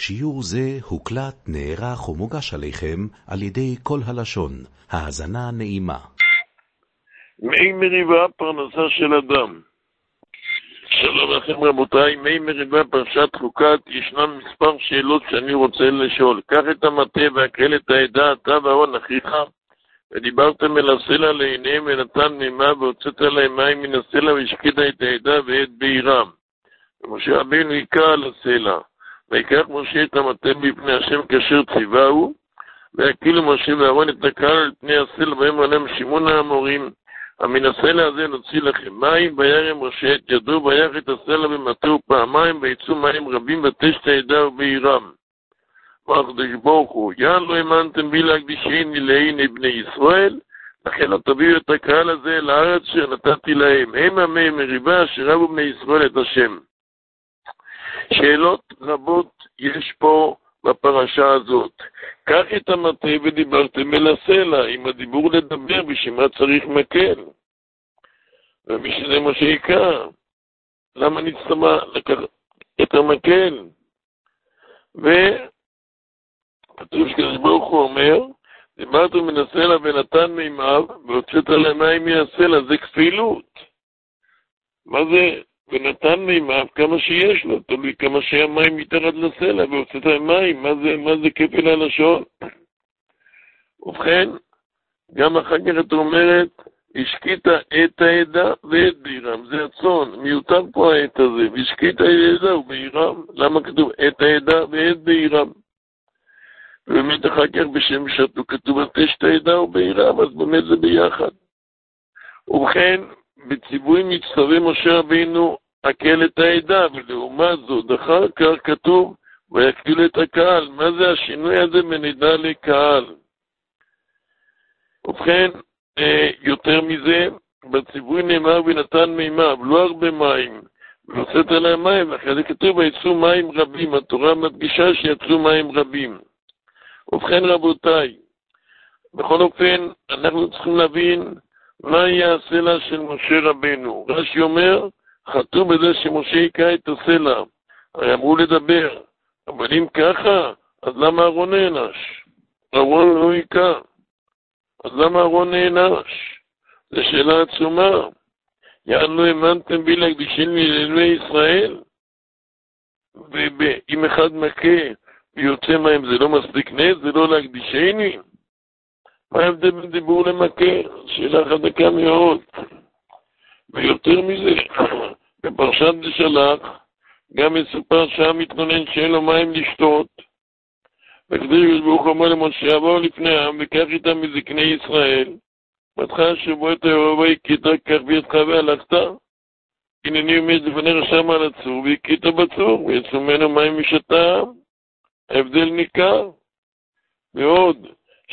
שיעור זה הוקלט, נערך ומוגש עליכם על ידי כל הלשון. האזנה נעימה. מי מריבה פרנסה של אדם. שלום לכם רבותיי, מי מריבה פרשת חוקת, ישנם מספר שאלות שאני רוצה לשאול. קח את המטה והקרל את העדה, אתה ואהרון אחיך, ודיברתם אל הסלע לעיניהם ונתן מימה והוצאת להם מים מן הסלע והשקידה את העדה ואת בעירם. ומשה רבינו היכה על הסלע. ויקח משה את המטה בפני השם כאשר ציווהו, והקילו משה ואהרון את הקהל על פני הסלע, ויאמר להם שמעון האמורים, מן הסלע הזה נוציא לכם מים. וירם משה את ידו ויך את הסלע במטהו פעמיים, ויצאו מים רבים ותשת העדה ובעירם. והקדוש ברוך הוא, יען לא האמנתם בי להקדישני לעיני בני ישראל, לכן לא תביאו את הקהל הזה אל הארץ שנתתי להם, הם עמי מריבה אשר רבו בני ישראל את השם. שאלות רבות יש פה בפרשה הזאת. קח את המטה ודיברתם אל הסלע, עם הדיבור לדבר, בשביל צריך מקל. ומשנה משה היכה, למה נצטמה לקח את המקל? וכתוב שקדוש ברוך הוא אומר, דיברתם מן הסלע ונתן מימיו, והוצאת להם מים מהסלע, זה כפילות. מה זה? ונתן מימיו כמה שיש לו, תלוי כמה שהמים מתחת לסלע, והוצאת מים, מה זה כפל הלשון? ובכן, גם אחר כך את אומרת, השקית את העדה ואת בעירם, זה הצאן, מיותר פה העת הזה, והשקית את העדה ובעירם, למה כתוב את העדה ואת בעירם? ובאמת אחר כך בשם שתו כתוב תשת העדה ובעירם, אז באמת זה ביחד. ובכן, בציווי מצטווה משה רבינו הקל את העדה, ולעומת זאת אחר כך כתוב ויקל את הקהל. מה זה השינוי הזה מנדע לקהל? ובכן, יותר מזה, בציווי נאמר ונתן מימיו, לא הרבה מים, ונוצאת עליהם מים, ואחרי זה כתוב ויצאו מים רבים, התורה מדגישה שיצאו מים רבים. ובכן רבותיי, בכל אופן אנחנו צריכים להבין מה יהיה הסלע של משה רבינו. רש"י אומר, חטאו בזה שמשה היכה את הסלע. הרי אמרו לדבר, אבל אם ככה, אז למה אהרון נענש? אהרון לא היכה. אז למה אהרון נענש? זו שאלה עצומה. יען לא האמנתם בי להקדישני לעיני ישראל? ואם אחד מכה ויוצא מים זה לא מספיק נס, זה לא להקדישני? מה ההבדל בין דיבור למכה? שאלה חזקה מאוד. ויותר מזה, בפרשת בשלח, גם מסופר שם מתלונן שאין לו מים לשתות. וקדוש ברוך הוא אומר למשה, יבואו לפני העם וקח איתם מזקני ישראל. מתך השבוע את הירבה הכית, כך בידך והלכת. הנני עומד לפניך שם על הצור, והכית בצור, ויצאו ממנו מים משתה. ההבדל ניכר. ועוד,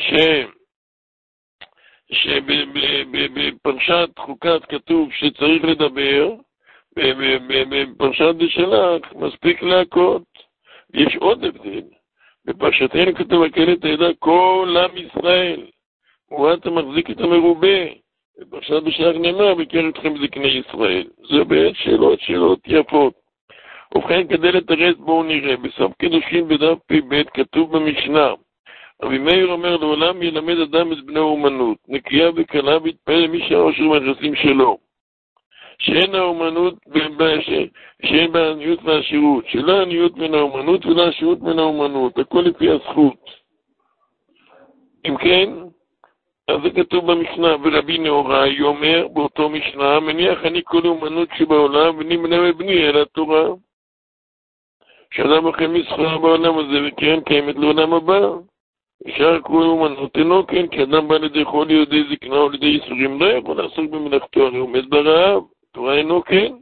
שבפרשת חוקת כתוב שצריך לדבר, ובפרשת בשלח מספיק להכות. יש עוד הבדל. בפרשתנו כתוב הקל את העדה כל עם ישראל, ואתה מחזיק את המרובה. בפרשת בשלח נאמר בקר אתכם זקני ישראל. זה באמת שאלות יפות. ובכן כדי לתרץ בואו נראה, בסוף קידושין בדף פ"ב כתוב במשנה, רבי מאיר אומר לעולם ילמד אדם את בני האומנות, נקייה וקלה ויתפעל למי שהעושר מהנכסים שלו. שאין האומנות, שאין בה עניות והעשירות, שלא עניות מן האומנות ולא עשירות מן האומנות, הכל לפי הזכות. אם כן, אז זה כתוב במשנה, ורבי נהוראי אומר באותו משנה, מניח אני כל אומנות שבעולם ונמנע מבני אל התורה. שאדם אחרי מסחרה בעולם הזה וקרן קיימת לעולם הבא. אפשר כל אומנות אינו כן, כי אדם בא לידי חול לידי זקנה או לידי ייסורים לא יכול לעסוק במלאכתו, הרי עומד ברעב, תורה אינו כן.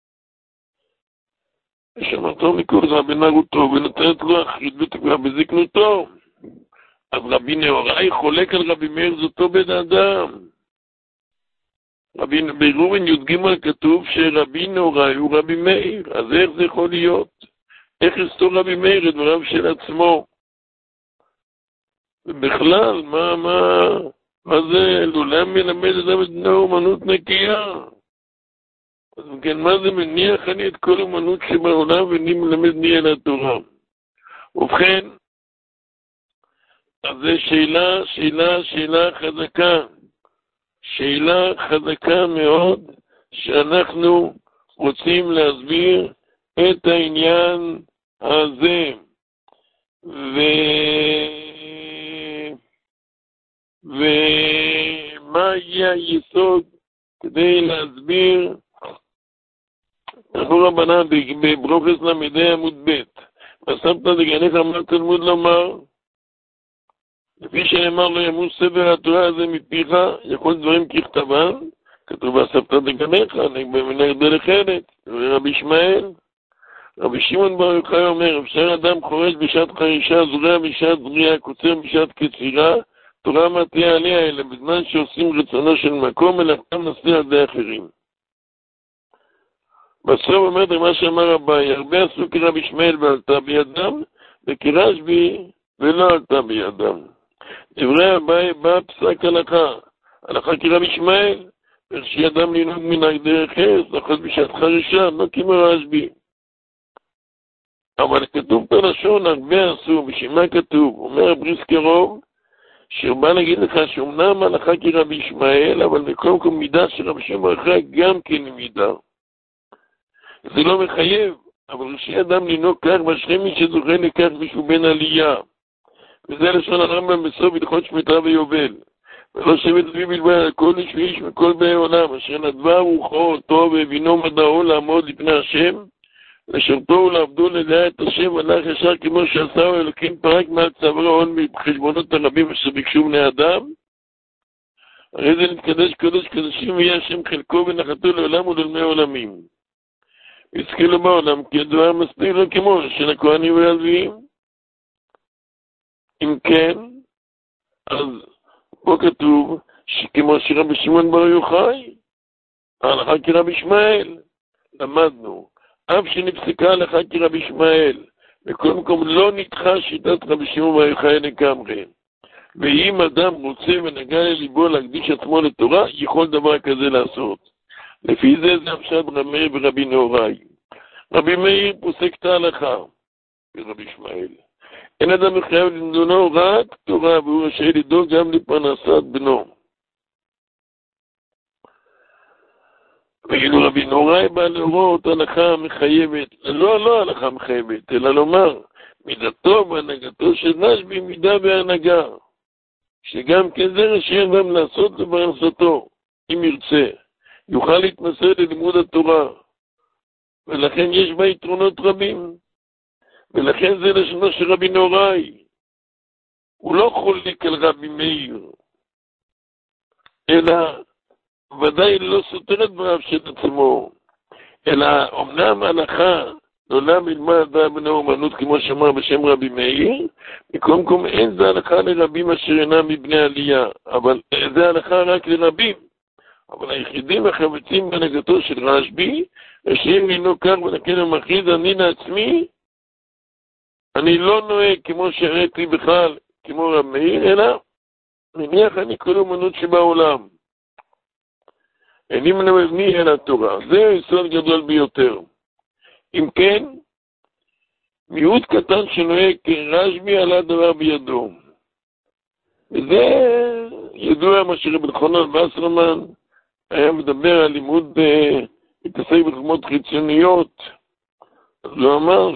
ושמרתו מכל זה בנערותו ונותנת לו אחרית ותקווה בזקנותו. אז רבי נהוראי חולק על רבי מאיר זאתו בן אדם. בראובן י"ג כתוב שרבי נהוראי הוא רבי מאיר, אז איך זה יכול להיות? איך יסתור רבי מאיר את דבריו של עצמו? ובכלל, מה זה? לעולם מלמד אדם את בני האומנות נקייה. אז כן, מה זה מניח אני את כל אומנות שבעולם ואני מלמד לי על התורה? ובכן, אז זו שאלה חזקה. שאלה חזקה מאוד, שאנחנו רוצים להסביר את העניין הזה. ומה יהיה היסוד כדי להסביר? אנחנו רבנן בברוכס למדי עמוד ב' בסבתא דגניך אמר תלמוד לומר, לפי שנאמר לא ימוש ספר התורה הזה מפיך, יכול דברים ככתבם, כתוב בסבתא דגניך, נגד דרך ארץ, רבי ישמעאל. רבי שמעון בר יוחאי אומר, אפשר אדם חורש בשעת חרישה, זורע בשעת זריעה, קוצר בשעת קצירה, תורה מה תהיה עליה, אלא בזמן שעושים רצונו של מקום, מלאכתם נעשה על ידי אחרים. בסוף אומרת מה שאמר אביי, הרבה עשו כרבי ישמעאל ועלתה בידם, וכרשב"י ולא עלתה בידם. דברי אביי בא פסק הלכה כרבי ישמעאל, ורשי אדם לנהוג מנהג דרך ארץ, לחוץ בשעת חרישה, לא כמו רשב"י. אבל כתוב בלשון הרבה עשו, בשביל מה כתוב? אומר בריסקרוב, שהוא בא להגיד לך שאומנם הלכה כרבי ישמעאל, אבל בכל מקום מידה של רבי שמעון בר יוחאי גם כן מידה. זה לא מחייב, אבל רשי אדם לנהוג כך, ואשרי מי שזוכה לכך מישהו בן עלייה. וזה לשון הרמב"ם בסוף הלכות שמיטה ויובל. ולא שבט לוי בלבד על כל איש ואיש מכל באי עולם, אשר נדבה רוחו אותו והבינו מדעו לעמוד לפני השם, לשרתו ולעבדו לדעה את השם, הלך ישר כמו שעשהו אלוקים פרק מעל צווארו הון בחשבונות הרבים אשר ביקשו בני אדם. הרי זה נתקדש קודש קדשים ויהיה השם חלקו ונחתו לעולם ולעולמי עולמים. והזכיר לו בעולם כי הדבר מספיק לו כמו של הכהנים והלוויים. אם כן, אז פה כתוב שכמו שרבי שמעון בר יוחאי, ההלכה כרבי ישמעאל, למדנו, אף שנפסקה ההלכה כרבי ישמעאל, בכל מקום לא נדחה שיטת רבי שמעון בר יוחאי לגמרי. ואם אדם רוצה ונגע לליבו להקדיש עצמו לתורה, יכול דבר כזה לעשות. לפי זה הפשט רבי מאיר ורבי נהוראי. רבי מאיר פוסק את ההלכה כרבי ישמעאל. אין אדם מחייב למדונו רק תורה, והוא רשאי לדאוג גם לפרנסת בנו. ואילו רבי נהוראי בא להורות הלכה מחייבת, לא הלכה מחייבת, אלא לומר, מידתו והנהגתו של רשב"י מידה בהנהגה, שגם כן זה רשאי אדם לעשות לפרנסתו, אם ירצה, יוכל להתמסר ללימוד התורה, ולכן יש בה יתרונות רבים. ולכן זה לשונו של רבי נהוראי. הוא לא חולק על רבי מאיר, אלא ודאי לא סותר את דבריו של עצמו, אלא אמנם הלכה לעולם ילמד אדם בני אומנות כמו שאמר בשם רבי מאיר, מכל מקום אין זה הלכה לרבים אשר אינם מבני עלייה, אבל זה הלכה רק לרבים. אבל היחידים החפצים בהנהגתו של רשב"י, רשאים לנהוג כך ולכן הוא מכריז אני לעצמי, אני לא נוהג כמו שהראיתי בכלל, כמו רב מאיר, אלא מניח אני כל אומנות שבעולם. איני מבני אל התורה. זה יסוד גדול ביותר. אם כן, מיעוט קטן שנוהג כרשב"י עלה דבר בידו. וזה ידוע מה שרבי חנן וסרמן היה מדבר על לימוד מתעסק בחוכמות חיצוניות. אז הוא אמר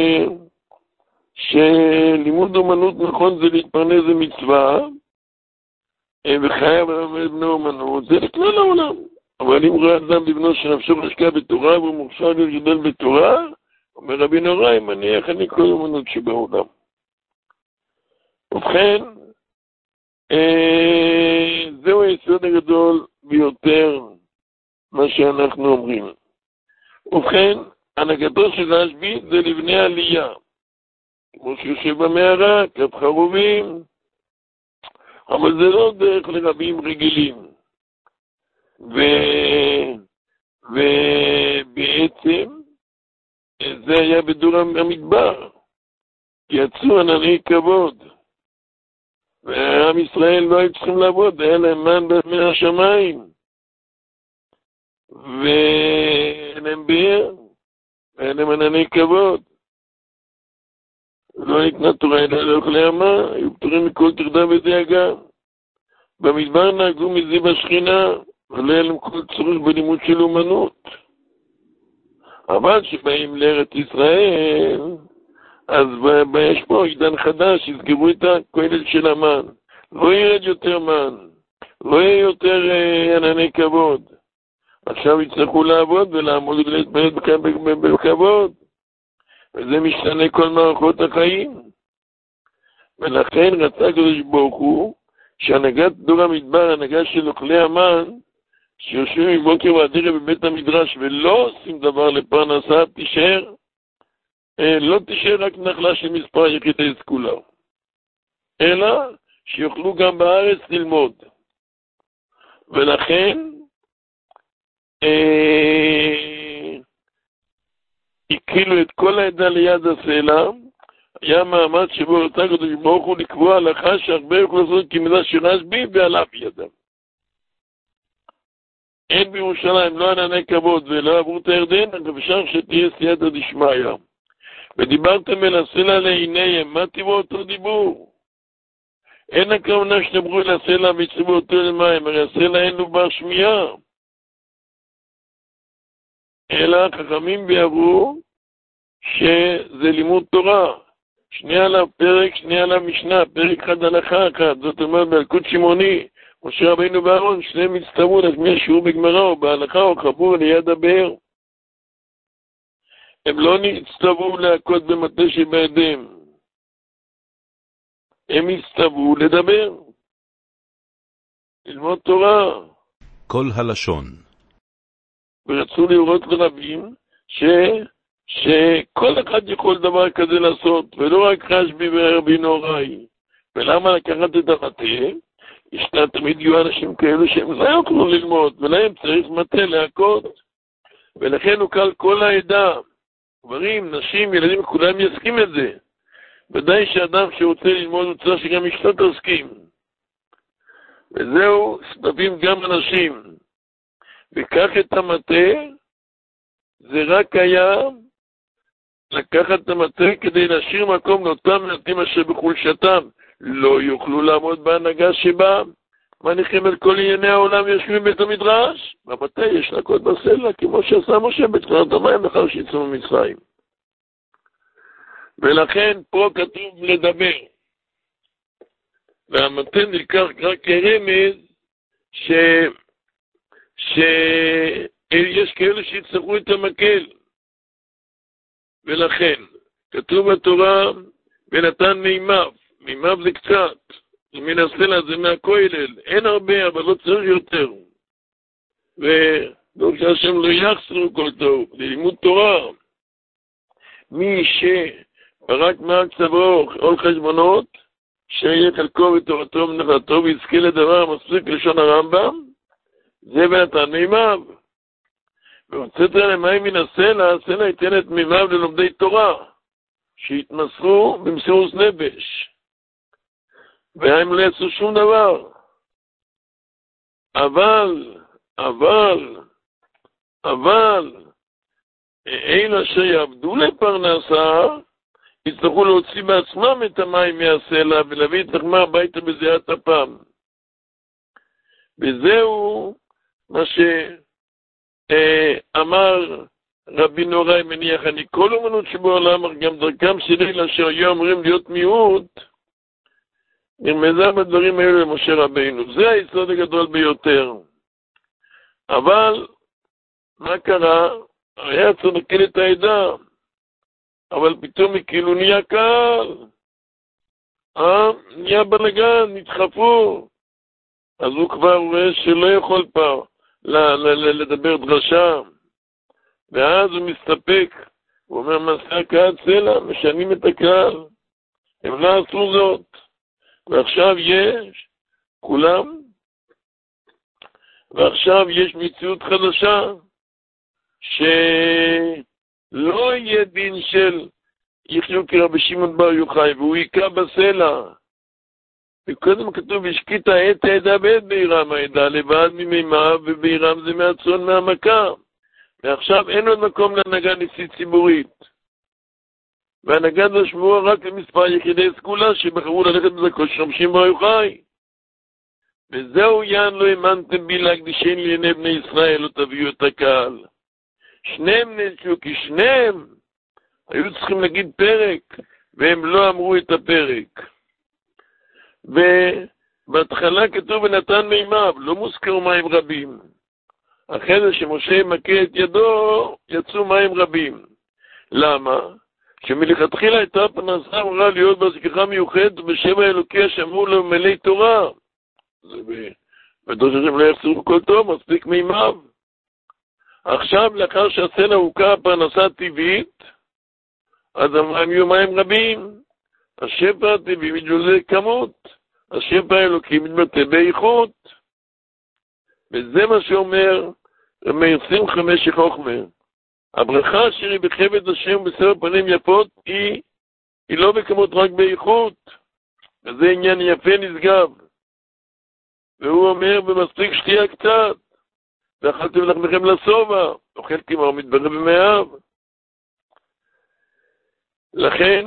שלימוד אומנות נכון זה להתפרנס זה מצווה, וחייב ללמד בני אומנות, זה לכלל העולם. אבל אם רואה אדם לבנו שנפשו חשקה בתורה והוא מוכשר לגדול בתורה, אומר רבי נהוראי, מניח אני כל אומנות שבעולם. ובכן, זהו היסוד הגדול ביותר מה שאנחנו אומרים. ובכן, הנהגתו של רשב"י זה לבני עלייה. כמו שיושב במערה, כת חרובים, אבל זה לא דרך לרבים רגילים. ובעצם זה היה בדור המדבר, יצאו ענני כבוד, ועם ישראל לא היו צריכים לעבוד, היה להם מן מהשמיים, ואין להם באר, ואין להם ענני כבוד. לא ניתנה תורה אלא לאוכלי המה, היו פטורים מכל טרדה ודאגה. במדבר נהגו מזיו השכינה, ולא היה להם כל צורך בלימוד של אומנות. אבל שבאים לארץ ישראל, אז יש פה עידן חדש, יסגרו את הכולל של המן. לא ירד יותר מן, לא יהיה יותר ענני כבוד. עכשיו יצטרכו לעבוד ולעמוד ולהתפלל בכבוד. וזה משתנה כל מערכות החיים. ולכן רצה הקדוש ברוך הוא שהנהגת דור המדבר, הנהגה של אוכלי המן, שיושבים מבוקר ועד ערב בבית המדרש ולא עושים דבר לפרנסה, לא תישאר רק נחלה של מספר יחידי סגולה, אלא שיוכלו גם בארץ ללמוד. ולכן הקהילו את כל העדה ליד הסלע. היה מעמד שבו רצה הקדוש ברוך הוא לקבוע הלכה שהרבה יוכלו לעשות כמידה של רשב"י ועליו ידם. אין בירושלים לא ענני כבוד ולא עברו את הירדן, אך אפשר שתהיה סייעתא דשמיא. ודיברתם אל הסלע לעיניהם, מה תראו אותו דיבור? אין הכוונה שתדברו אל הסלע ויצאו אותו למים, הרי הסלע אין לו בר שמיעה. אלא חכמים ביארו שזה לימוד תורה. שנייה עליו פרק, שנייה עליו משנה, פרק אחד הלכה אחת. זאת אומרת באלקוט שמעוני, משה רבינו ואהרון, שניהם הצטוו להשמיע שיעור בגמרא או בהלכה או חיבור ליד הבאר. הם לא הצטוו להכות במטה שבידיהם. הם הצטוו לדבר, ללמוד תורה. כל הלשון. ורצו לראות לרבים שכל אחד יכול דבר כזה לעשות, ולא רק רשב"י ורבי נוראי. ולמה לקחת את המטה? ישנה תמיד יהיו אנשים כאלו שהם לא יוכלו ללמוד, ולהם צריך מטה להכות. ולכן הוא קל כל העדה, גברים, נשים, ילדים, כולם יסכים את זה. ודאי שאדם שרוצה ללמוד הוא צריך שגם אשתו תסכים. וזהו, שותפים גם אנשים. וכך את המטה, זה רק היה לקחת את המטה כדי להשאיר מקום לאותם מעטים אשר בחולשתם לא יוכלו לעמוד בהנהגה שבה מניחים את כל ענייני העולם יושבים בית המדרש. במטה יש להכות בסלע כמו שעשה משה בתחילת המים לאחר שיצאו ממצרים. ולכן פה כתוב לדבר. והמטה נלקח רק כרמז שיש כאלה שיצטרכו את המקל. ולכן כתוב בתורה ונתן מימיו. מימיו זה קצת, מן הסלע זה מהכולל, אין הרבה אבל לא צריך יותר. ולא שהשם לא יחסרו כל טוב, ללימוד תורה. מי שפרק מעל צווארו עול חשבונות, שיהיה חלקו ותורתו ומנחתו ויזכה לדבר המספיק לשון הרמב"ם, זה ונתן מימיו. והוצאת להם מים מן הסלע, הסלע ייתן את מימיו ללומדי תורה, שהתמסרו במסירות נפש. והם לא יעשו שום דבר. אבל, אלה שיעבדו לפרנסה, יצטרכו להוציא בעצמם את המים מהסלע, ולהביא את לחמה הביתה בזיעת אפם. וזהו מה שאמר רבי נוראי מניח, אני כל אומנות שבעולם, אך גם דרכם שלי אשר היו אמורים להיות מיעוט, נרמזה בדברים האלה למשה רבינו. זה היסוד הגדול ביותר. אבל, מה קרה? היה צריך לקל את העדה, אבל פתאום כאילו נהיה קל. נהיה בלגן, נדחפו. אז הוא כבר רואה שלא יכול פה לדבר דרשה. ואז הוא מסתפק. הוא אומר, מסע קהל סלע, משנים את הקהל. הם לא עשו זאת. ועכשיו יש, כולם, ועכשיו יש מציאות חדשה, שלא יהיה דין של יחיו כרבי שמעון בר יוחאי, והוא יקע בסלע. וקודם כתוב, השקית את העדה בעת בעירם, העדה לבד ממימיו, ובעירם זה מהצאן מהמכה. ועכשיו אין עוד מקום להנהגה ניסית ציבורית. והנגד לשמוע רק למספר יחידי סגולה שבחרו ללכת בזכות שמשם בו יוחאי. וזהו יען לא האמנתם בי להקדישן לעיני בני ישראל, לא תביאו את הקהל. שניהם נשו, כי שניהם היו צריכים להגיד פרק, והם לא אמרו את הפרק. ובהתחלה כתוב ונתן מימיו, לא מוזכרו מים רבים. אחרי זה שמשה מכה את ידו, יצאו מים רבים. למה? שמלכתחילה הייתה פרנסה אמורה להיות בהשגחה מיוחדת ובשם האלוקי שאמרו לו מלא תורה. ודוש השם לא יחסרו כל טוב, מספיק מימיו. עכשיו, לאחר שהסלע הוקע פרנסה טבעית, אז הם יהיו מים רבים. השפע הטבעי מתגלה כמות, השפע האלוקי מתבטא באיכות. וזה מה שאומר מאיר שמחה משך חוכמה. הברכה אשר היא בכבוד השם בסבר פנים יפות היא לא בכמות רק באיכות. וזה עניין יפה נשגב. והוא אומר במספיק שתייה קצת. ואכלתם לחמכם לשובע, אוכל כמר מתברר במאהב. לכן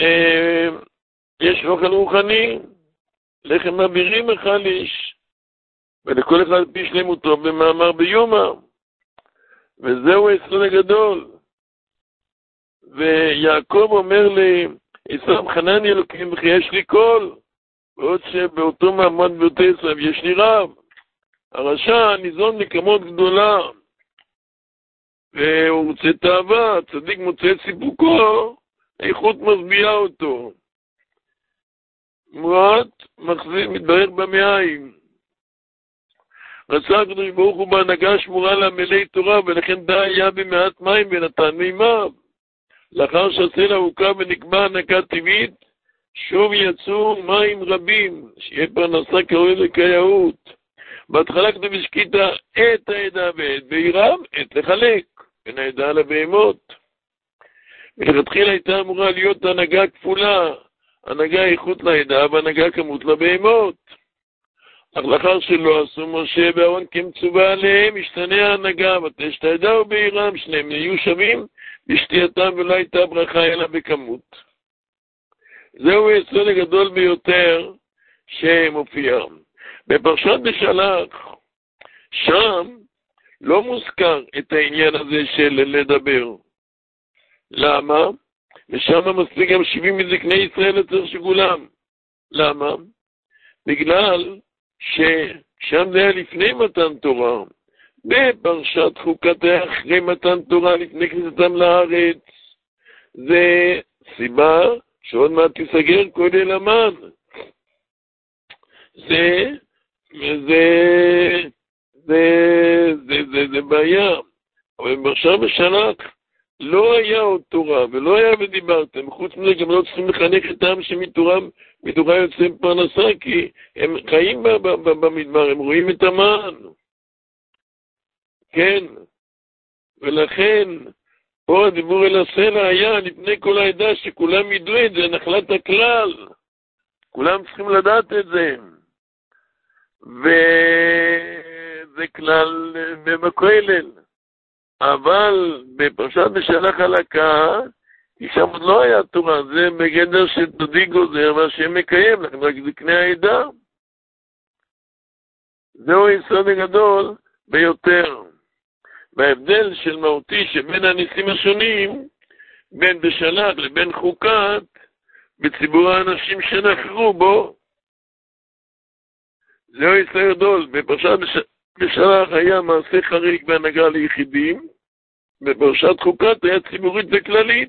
יש אוכל רוחני, לחם אבירים אכל איש, ולכל אחד פי שלמותו במאמר ביומא. וזהו היסוד הגדול. ויעקב אומר לי, עשיו חנני אלוקים וכי יש לי קול, ועוד שבאותו מעמד באותו עשיו יש לי רב. הרשע ניזון מכמות גדולה, והוא רוצה תאווה, צדיק מוצא את סיפוקו, האיכות משביעה אותו. מועט מחזיר, מתברך במעיים. רצה הקדוש ברוך הוא בהנהגה שמורה למלאי תורה, ולכן די היה במעט מים ונתן מימיו. לאחר שהסלע הוקע ונקבע הנהגה טבעית, שוב יצאו מים רבים, שיהיה פרנסה קרוי לקייאות. בהתחלה כתוב השקית את העדה ואת בעירם, את לחלק, בין העדה לבהמות. מלכתחילה הייתה אמורה להיות הנהגה כפולה, הנהגה איכות לעדה והנהגה כמות לבהמות. אך לאחר שלא עשו משה ואהרון כמצווה עליהם, השתנה ההנהגה, ותשת העדה ובעירם, שניהם יהיו שווים בשתייתם ולא הייתה ברכה אלא בכמות. זהו היסוד הגדול ביותר שמופיע. בפרשת בשלח, שם לא מוזכר את העניין הזה של לדבר. למה? ושם מספיק גם 70 מזקני ישראל לצורך שכולם. למה? בגלל ששם זה היה לפני מתן תורה. בפרשת חוקת היה אחרי מתן תורה, לפני כניסתם לארץ. זה סיבה שעוד מעט תיסגר כולל המן. זה בעיה. אבל עכשיו בשלח לא היה עוד תורה, ולא היה ודיברתם. חוץ מזה גם לא צריכים לחנך את העם שמתורה יוצא פרנסה, כי הם חיים במדבר, הם רואים את המן. כן. ולכן, פה הדיבור אל הסלע היה לפני כל העדה שכולם ידעו את זה, נחלת הכלל. כולם צריכים לדעת את זה. וזה כלל במקולל. אבל בפרשת בשלח הלקה, שם עוד לא היה תורה, זה בגדר שדודי גוזר והשם מקיים, לכן רק זקני העדה. זהו היסוד הגדול ביותר. וההבדל של מהותי שבין הניסים השונים, בין בשלח לבין חוקת, בציבור האנשים שנחרו בו, זהו היסוד גדול. בפרשת בשלח היה מעשה חריג בהנהגה ליחידים, בפרשת חוקת היה ציבורית וכללית.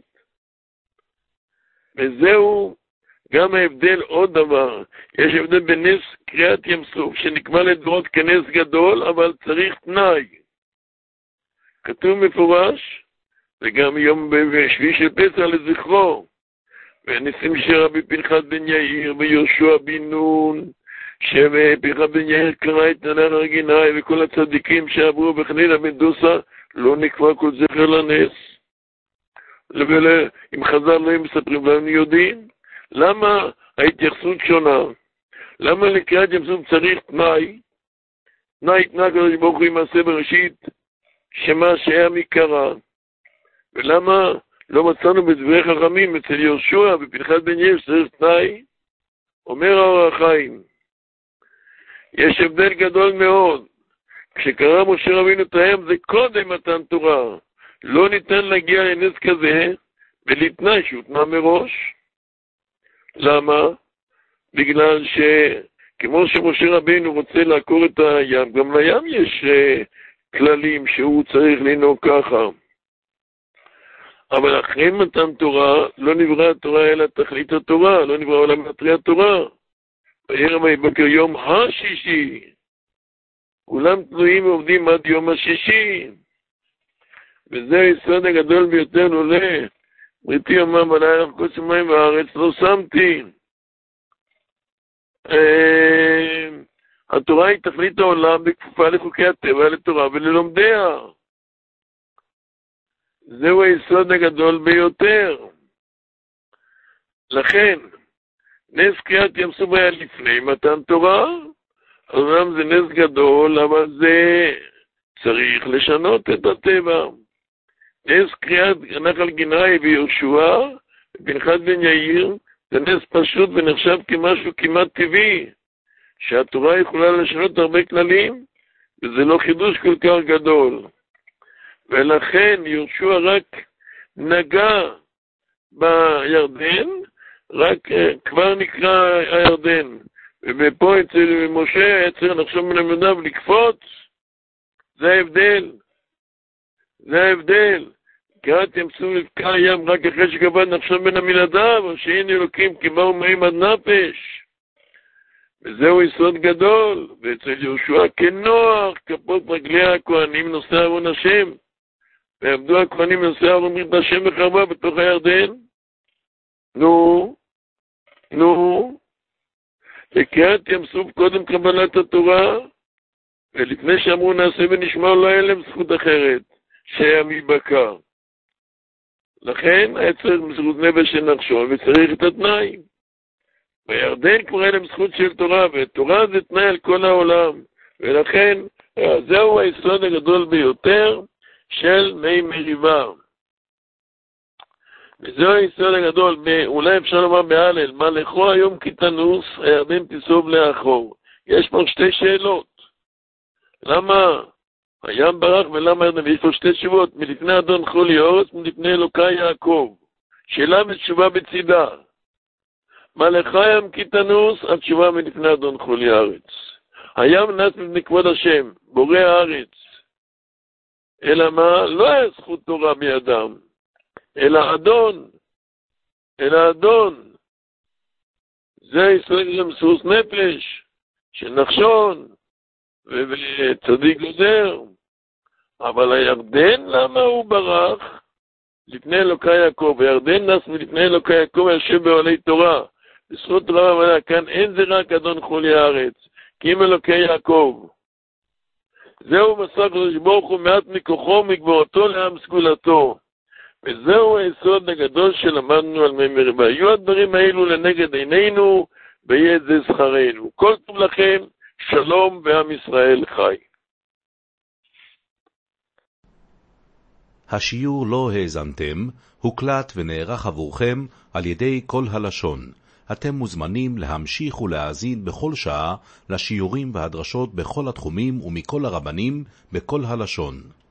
וזהו גם ההבדל עוד דבר. יש הבדל בין נס קריאת ים סוף, שנקבע לדורות כנס גדול, אבל צריך תנאי. כתוב מפורש, וגם יום בשביעי של פסח לזכרו, וניסים של רבי פנחס בן יאיר ויהושע בן נון, שפנחס בן יאיר קרא את נהר הרגיני, וכל הצדיקים שעברו בחנינה בן דוסה, לא נקבע כל זכר לנס. אם חז"ל לא מספרים להם יודעים, למה ההתייחסות שונה? למה לקריאת ים סוף צריך תנאי? תנאי הקדוש ברוך הוא מעשה בראשית, שמה שהיה מקרא. ולמה לא מצאנו בדברי חכמים אצל יהושע בפנחס בן יאיר שצריך תנאי. אומר האור החיים, יש הבדל גדול מאוד. כשקרא משה רבינו את הים זה קודם מתן תורה. לא ניתן להגיע לנס כזה ולתנאי שהותנה מראש. למה? בגלל שכמו שמשה רבינו רוצה לעקור את הים, גם לים יש כללים שהוא צריך לנהוג ככה. אבל אחרי מתן תורה, לא נברא התורה אלא תכלית התורה, לא נברא עולם מטרי התורה. בערב ויבקר יום השישי. כולם תלויים ועובדים עד יום השישי. וזה היסוד הגדול ביותר נולה. בריתי אמר בלילה כל שמיים והארץ לא שמתי. התורה היא תכלית העולם בכפופה לחוקי הטבע, לתורה וללומדיה. זהו היסוד הגדול ביותר. לכן, נס קריאת ים סוף היה לפני מתן תורה, אומנם זה נס גדול, אבל זה צריך לשנות את הטבע. נס קריאת נחל גנאי ויהושע, פנחס בן יאיר, זה נס פשוט ונחשב כמשהו כמעט טבעי, שהתורה יכולה לשנות הרבה כללים, וזה לא חידוש כל כך גדול. ולכן יהושע רק נגע בירדן, רק כבר נקרא הירדן. ופה אצל משה היה צריך לחשוב מן המדיו לקפוץ. זה ההבדל. זה ההבדל. קראת ים סוף לבקע ים רק אחרי שכבד נחשוב מן המלעדיו, או שאין אלוקים כי באו מים עד נפש. וזהו יסוד גדול. ואצל יהושע כנוח כפות רגלי הכהנים נושא ארון השם. ועבדו הכהנים נושא ארון ברית השם בחרבה בתוך הירדן. נו. וקריאת ים סוף קודם קבלת התורה, ולפני שאמרו נעשה ונשמע לא היה להם זכות אחרת, שהיה מבקר. לכן היה צריך מזכות נפש של נחשון, וצריך את התנאי. בירדן כבר היה להם זכות של תורה, ותורה זה תנאי על כל העולם. ולכן זהו היסוד הגדול ביותר של מי מריבה. וזהו היסוד הגדול, אולי אפשר לומר בהלל, מה לכו היום כי תנוס, הירדן תיסוב לאחור. יש פה שתי שאלות. למה הים ברח ולמה הירדן? ויש פה שתי תשובות, מלפני אדון חולי אורץ, מלפני אלוקי יעקב. שאלה ותשובה בצידה. מה לך היום כי תנוס, התשובה מלפני אדון חולי ארץ. הים נס מפני כבוד השם, בורא הארץ. אלא מה? לא היה זכות תורה בידם. אלא אדון. זה ישראל למסוס נפש, של נחשון, וצדיק גוזר. אבל הירדן, למה הוא ברח? לפני אלוקי יעקב, הירדן נס מלפני אלוקי יעקב, יושב בעולי תורה. בזכות תורה ומלאה, כאן אין זה רק אדון חולי הארץ, כי אם אלוקי יעקב. זהו מסע קדוש ברוך הוא מעט מכוחו, מגבורתו לעם סגולתו. וזהו היסוד הגדול שלמדנו על מי מריבה. יהיו הדברים האלו לנגד עינינו, ויהיה זה שכרנו. כל טוב לכם, שלום ועם ישראל חי. השיעור לא האזנתם, הוקלט ונערך עבורכם על ידי כל הלשון. אתם מוזמנים להמשיך ולהאזין בכל שעה לשיעורים והדרשות בכל התחומים ומכל הרבנים בכל הלשון.